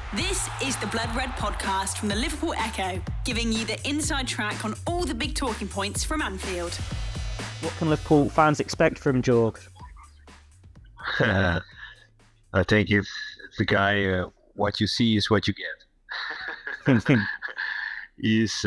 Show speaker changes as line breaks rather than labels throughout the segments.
This is the Blood Red podcast from the Liverpool Echo, giving you the inside track on all the big talking points from Anfield.
What can Liverpool fans expect from Jorg?
I think if the guy, what you see is what you get. He's,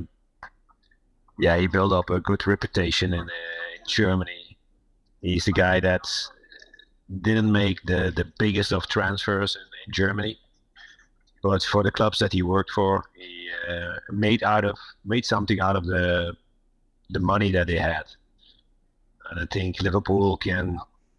he built up a good reputation in Germany. He's the guy that didn't make the biggest of transfers in Germany, but for the clubs that he worked for, he made something out of the money that they had. And I think Liverpool can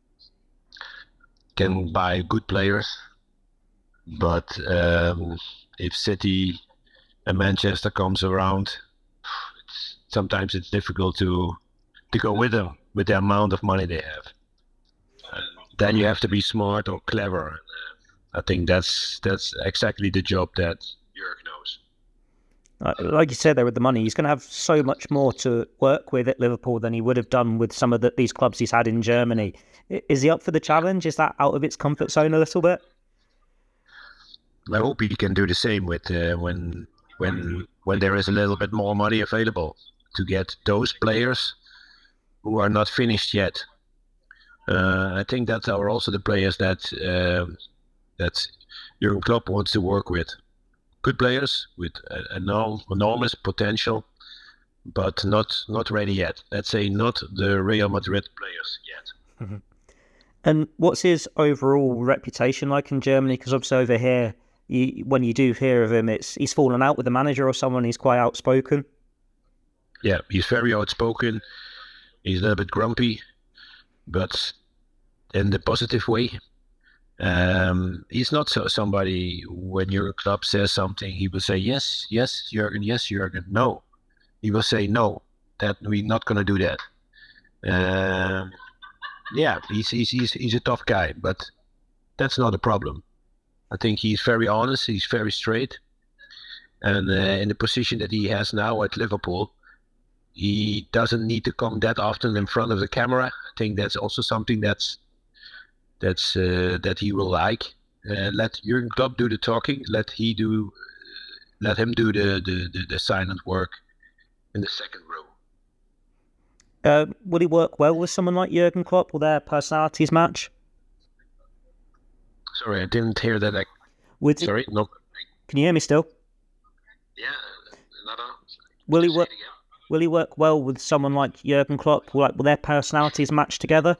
buy good players, but if City and Manchester comes around, sometimes it's difficult to go with them with the amount of money they have. Then you have to be smart or clever. I think that's exactly the job that Jurgen knows.
Like you said there with the money, he's going to have so much more to work with at Liverpool than he would have done with some of these clubs he's had in Germany. Is he up for the challenge? Is that out of its comfort zone a little bit?
I hope he can do the same with when there is a little bit more money available to get those players who are not finished yet. I think that are also the players that Jurgen Klopp wants to work with. Good players with enormous potential, but not ready yet. Let's say not the Real Madrid players yet.
Mm-hmm. And what's his overall reputation like in Germany? Because obviously over here, when you do hear of him, he's fallen out with the manager or someone. He's quite outspoken.
Yeah, he's very outspoken. He's a little bit grumpy, but in the positive way. He's not somebody, when your club says something, he will say, yes, Jurgen, yes, Jurgen, no. He will say, no, that we're not going to do that. He's a tough guy, but that's not a problem. I think he's very honest, he's very straight. And in the position that he has now at Liverpool, he doesn't need to come that often in front of the camera. I think that's also something that he will like. Let Jurgen Klopp do the talking. Let him do the silent work in the second row.
Will he work well with someone like Jurgen Klopp? Will their personalities match?
Sorry, I didn't hear that. Sorry, no.
Can you hear me still?
Yeah, another.
Will he work well with someone like Jurgen Klopp? Will their personalities match together?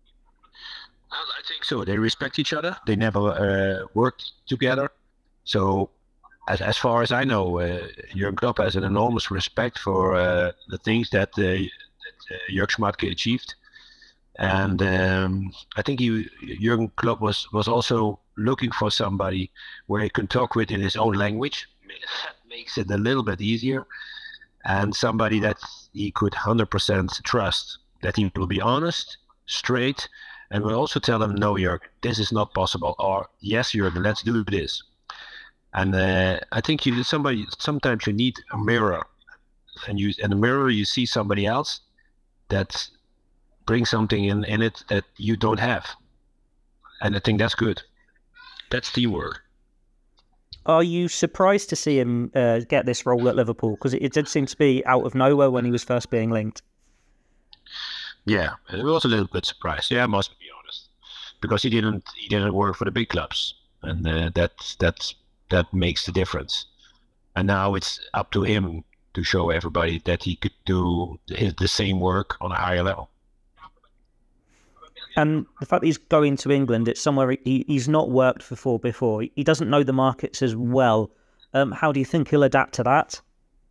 I think so. They respect each other. They never worked together. So, as far as I know, Jurgen Klopp has an enormous respect for the things that Jörg Schmatke achieved. And I think Jurgen Klopp was also looking for somebody where he could talk with in his own language. That makes it a little bit easier. And somebody that he could 100% trust, that he will be honest, straight, and will also tell him, no, Jurgen, this is not possible. Or, yes, Jurgen, let's do this. And I think sometimes you need a mirror. And in the mirror, you see somebody else that brings something in it that you don't have. And I think that's good. That's teamwork.
Are you surprised to see him get this role at Liverpool? Because it did seem to be out of nowhere when he was first being linked.
Yeah, I was a little bit surprised. Yeah, I must be honest, because he didn't work for the big clubs, and that makes the difference. And now it's up to him to show everybody that he could do the same work on a higher level.
And the fact that he's going to England, it's somewhere he's not worked for before. He doesn't know the markets as well. How do you think he'll adapt to that?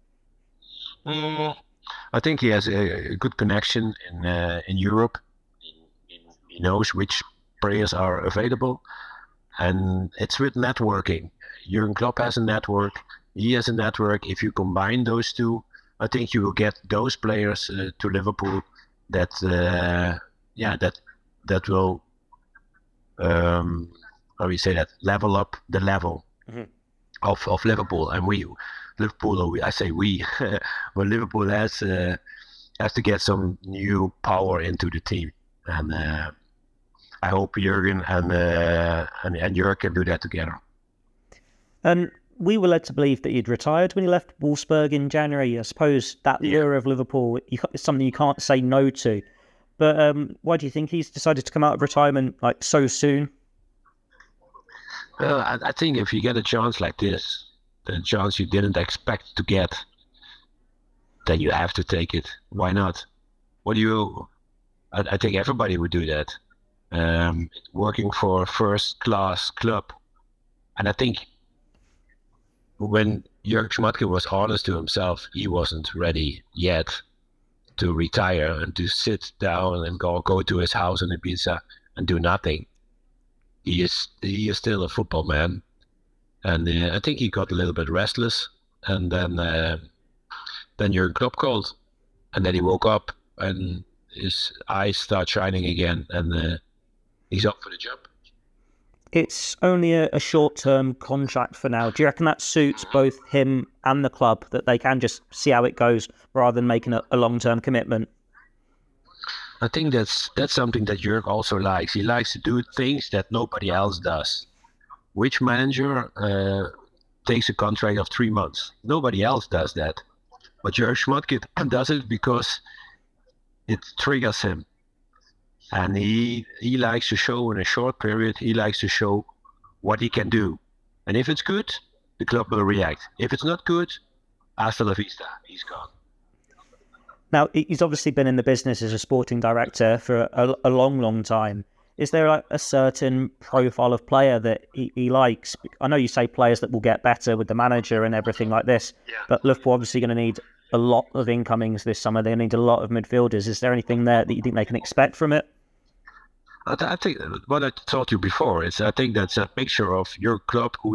I think he has a good connection in Europe. He knows which players are available, and it's with networking. Jurgen Klopp has a network. He has a network. If you combine those two, I think you will get those players to Liverpool that will level up the level of Liverpool. And Liverpool has to get some new power into the team, and I hope Jurgen and Jörg can do that together.
And we were led to believe that he'd retired when he left Wolfsburg in January. I suppose that lure of Liverpool is something you can't say no to. But why do you think he's decided to come out of retirement like so soon?
Well, I think if you get a chance like this, the chance you didn't expect to get, then you have to take it. Why not? I think everybody would do that. Working for a first-class club. And I think when Jörg Schmatke was honest to himself, he wasn't ready yet to retire and to sit down and go to his house in Ibiza and do nothing. He is still a football man. And I think he got a little bit restless. And then Jurgen Klopp called. And then he woke up and his eyes start shining again. And he's up for the job.
It's only a short-term contract for now. Do you reckon that suits both him and the club, that they can just see how it goes rather than making a long-term commitment?
I think that's something that Jurg also likes. He likes to do things that nobody else does. Which manager takes a contract of 3 months? Nobody else does that. But Jurg Schmatke does it because it triggers him. And he likes to show in a short period, he likes to show what he can do. And if it's good, the club will react. If it's not good, hasta la vista, he's gone.
Now, he's obviously been in the business as a sporting director for a long, long time. Is there like a certain profile of player that he likes? I know you say players that will get better with the manager and everything like this, but Liverpool obviously going to need a lot of incomings this summer. They need a lot of midfielders. Is there anything there that you think they can expect from it?
I think what I told you before is I think that's a mixture of your club who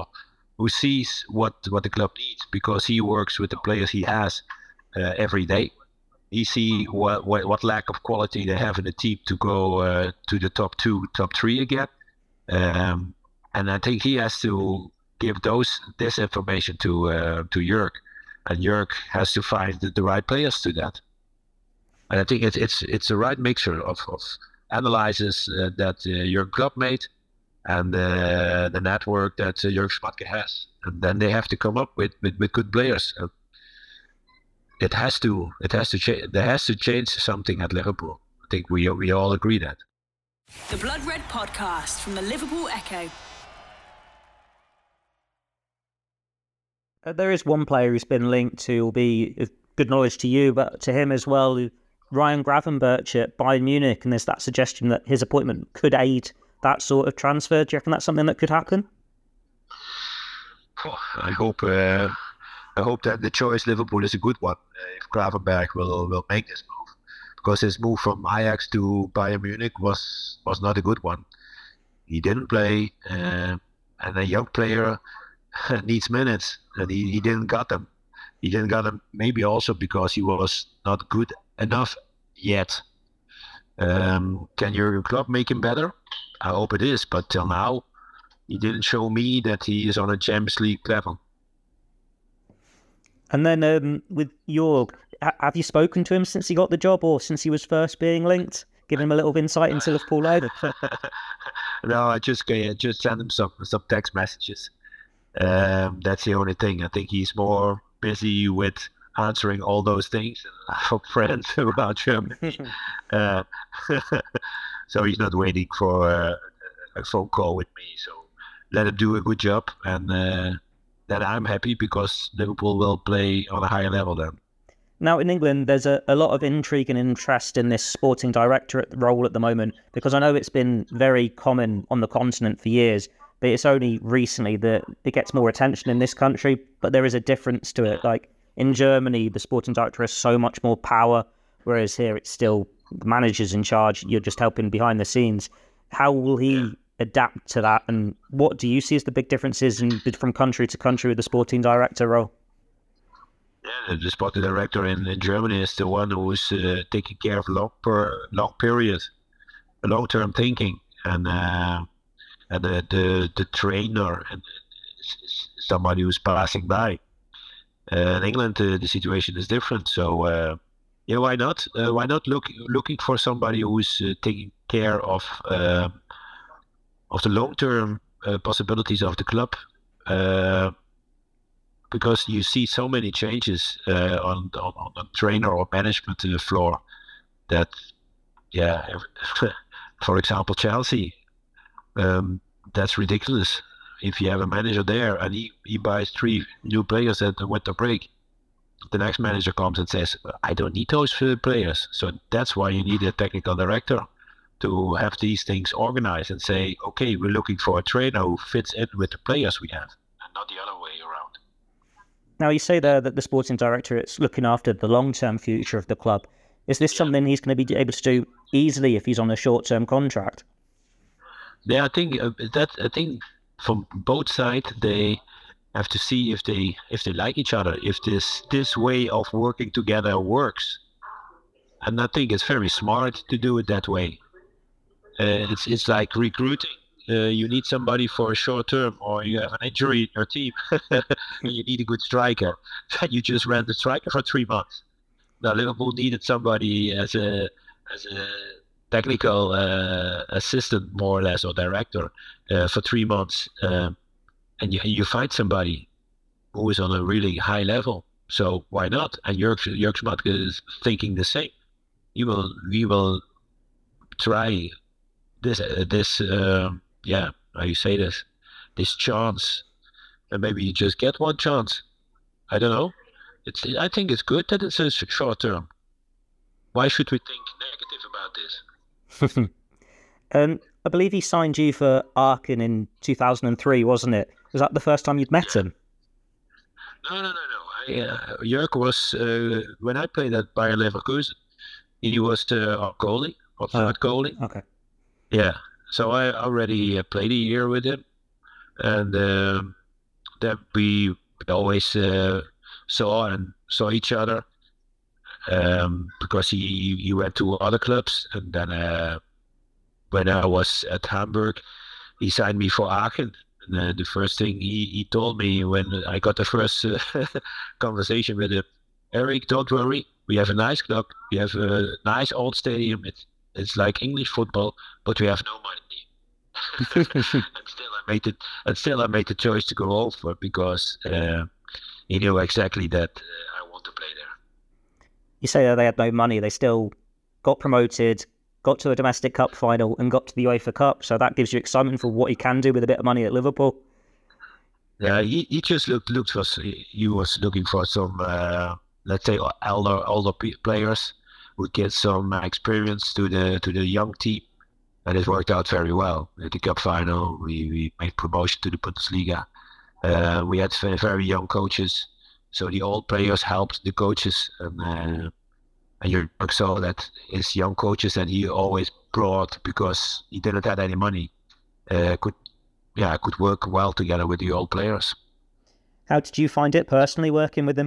sees what the club needs because he works with the players he has every day. He see what lack of quality they have in the team to go to the top 2, top 3 again, and I think he has to give this information to Jurg, and Jurg has to find the right players to that. And I think it's the right mixture of analyzes that your club made and the network that Jurg Schmatke has, and then they have to come up with good players. It has to change. There has to change something at Liverpool. I think we all agree that.
The Blood Red Podcast from the Liverpool Echo.
There is one player who's been linked to, will be of good knowledge to you, but to him as well, Ryan Gravenberch at Bayern Munich, and there's that suggestion that his appointment could aid that sort of transfer. Do you reckon that's something that could happen?
I hope that the choice Liverpool is a good one. If Gravenberch will make this move, because his move from Ajax to Bayern Munich was not a good one. He didn't play, and a young player needs minutes, and he didn't got them. He didn't got them maybe also because he was not good enough yet. Can your club make him better? I hope it is, but till now, he didn't show me that he is on a Champions League level.
And then with Jörg, have you spoken to him since he got the job or since he was first being linked? Give him a little insight into Liverpool later.
No, I just sent him some text messages. That's the only thing. I think he's more busy with answering all those things. I have friends about Germany. So he's not waiting for a phone call with me. So let him do a good job, and then I'm happy because Liverpool will play on a higher level then.
Now in England, there's a lot of intrigue and interest in this sporting director role at the moment, because I know it's been very common on the continent for years, but it's only recently that it gets more attention in this country. But there is a difference to it. Like in Germany, the sporting director has so much more power, whereas here it's still the manager's in charge. You're just helping behind the scenes. How will he adapt to that, and what do you see as the big differences from country to country with the sporting director role?
Yeah, the sporting director in Germany is the one who's taking care of long period, long-term thinking, and the trainer and somebody who's passing by. In England, the situation is different. So why not? Why not looking for somebody who's taking care of the long-term possibilities of the club, because you see so many changes on the trainer or management floor that, yeah, for example, Chelsea, that's ridiculous. If you have a manager there and he buys 3 new players at the winter break, the next manager comes and says, I don't need those players. So that's why you need a technical director to have these things organized and say, okay, we're looking for a trainer who fits in with the players we have, and not the other way around.
Now, you say there that the sporting director is looking after the long-term future of the club. Is this something he's going to be able to do easily if he's on a short-term contract?
Yeah, I think from both sides they have to see if they like each other, if this way of working together works. And I think it's very smart to do it that way. It's like recruiting. You need somebody for a short term, or you have an injury in your team, and you need a good striker. You just rent the striker for 3 months. Now Liverpool needed somebody as a technical assistant, more or less, or director, for 3 months, and you find somebody who is on a really high level. So why not? And Jörg Schmatke is thinking the same. We will try this how you say this chance, and maybe you just get one chance. I don't know. I think it's good that it's a short term. Why should we think negative about this?
I believe he signed you for Aachen in 2003, wasn't it? Was that the first time you'd met him?
No. Jörg was, when I played at Bayer Leverkusen, he was our goalie, or third goalie.
Okay.
Yeah, so I already played a year with him, and then we always saw each other, because he went to other clubs, and then when I was at Hamburg, he signed me for Aachen. And the first thing he told me when I got the first conversation with him, Eric, don't worry, we have a nice club, we have a nice old stadium, it's like English football, but we have no money. and still I made the choice to go over, because he knew exactly that I want to play there.
You say that they had no money, they still got promoted, got to a domestic cup final, and got to the UEFA Cup. So that gives you excitement for what he can do with a bit of money at Liverpool.
Yeah, he just he was looking for some, let's say, older players who get some experience to the young team, and it worked out very well. At the cup final, we made promotion to the Bundesliga. We had very young coaches, so the old players helped the coaches, and Jörg saw that his young coaches that he always brought, because he didn't have any money, could work well together with the old players.
How did you find it personally working with him?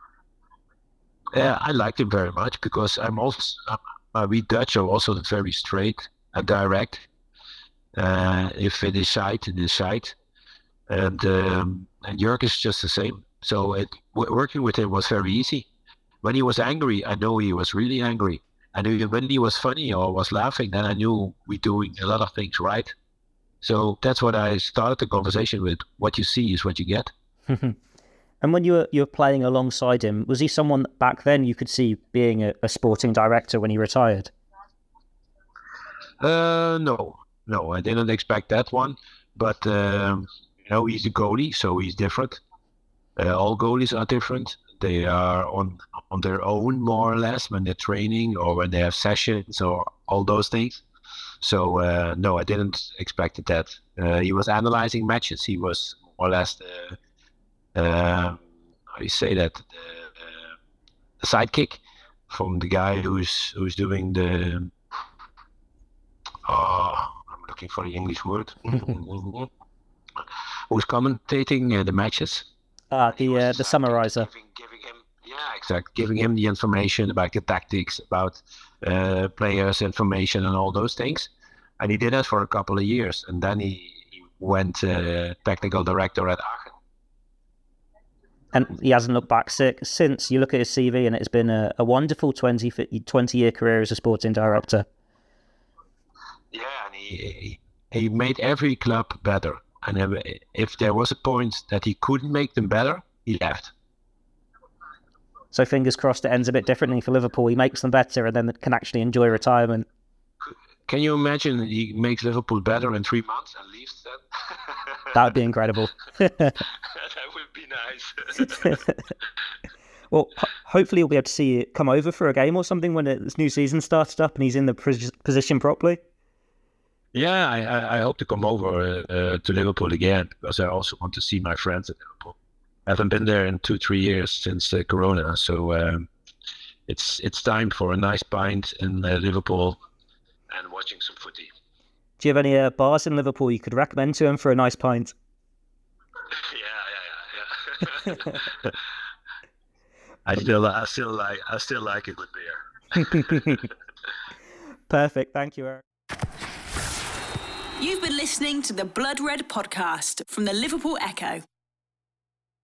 I liked him very much, because we Dutch are also very straight and direct. If it is side, it is side. And Jörg is just the same. So working with him was very easy. When he was angry, I know he was really angry. And when he was funny or was laughing, then I knew we're doing a lot of things right. So that's what I started the conversation with. What you see is what you get.
And when you were playing alongside him, was he someone that back then you could see being a sporting director when he retired?
No, I didn't expect that one. But he's a goalie, so he's different. All goalies are different. They are on their own, more or less, when they're training or when they have sessions or all those things. So no, I didn't expect that. He was analyzing matches. He was more or less how do you say that? The sidekick from the guy who's doing the. I'm looking for the English word. Who's commentating the matches?
The summarizer.
Giving him the information about the tactics, about players' information, and all those things. And he did that for a couple of years, and then he went technical director at Aachen.
And he hasn't looked back since. You look at his CV, and it's been a wonderful 20-year career as a sporting director.
Yeah, and he made every club better. And if there was a point that he couldn't make them better, he left.
So fingers crossed it ends a bit differently for Liverpool. He makes them better and then can actually enjoy retirement.
Can you imagine he makes Liverpool better in 3 months and leaves then?
That would be incredible.
That would be nice.
Well, hopefully we'll be able to see you come over for a game or something when this new season starts up and he's in the position properly.
Yeah, I hope to come over to Liverpool again, because I also want to see my friends at Liverpool. I haven't been there in 2-3 years since Corona, so it's time for a nice pint in Liverpool and watching some footy.
Do you have any bars in Liverpool you could recommend to him for a nice pint?
Yeah. I still like it with beer.
Perfect. Thank you, Eric.
You've been listening to the Blood Red podcast from the Liverpool Echo.